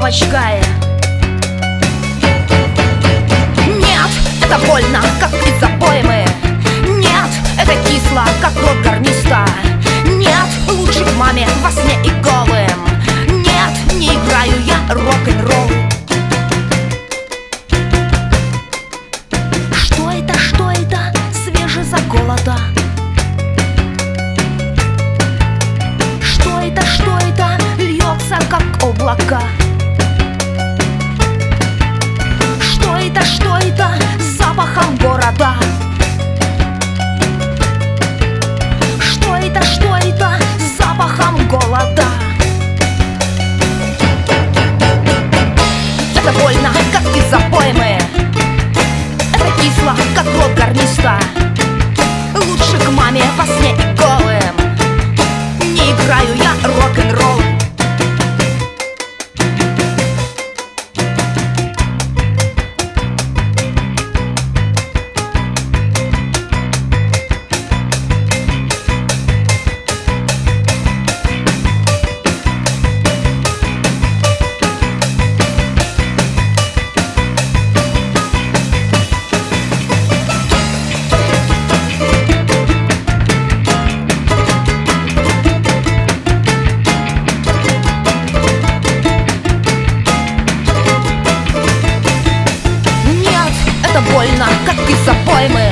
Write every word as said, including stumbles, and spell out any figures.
девочкой. Нет, это больно, как из обоймы. Нет, это кисло, как рот гарниста. Нет, лучше к маме во сне и голым. Нет, не играю я рок-н-ролл. Что это, что это, свежезаколото? Что это, что это, льется, как облака? Что это, что это, с запахом города? Что это, что это, с запахом голода? Это больно, как из обоймы. Это кисло, как рот гарниста. Лучше к маме во сне и голым. Не играю я рок-н-ролл. Больно, как из обоймы.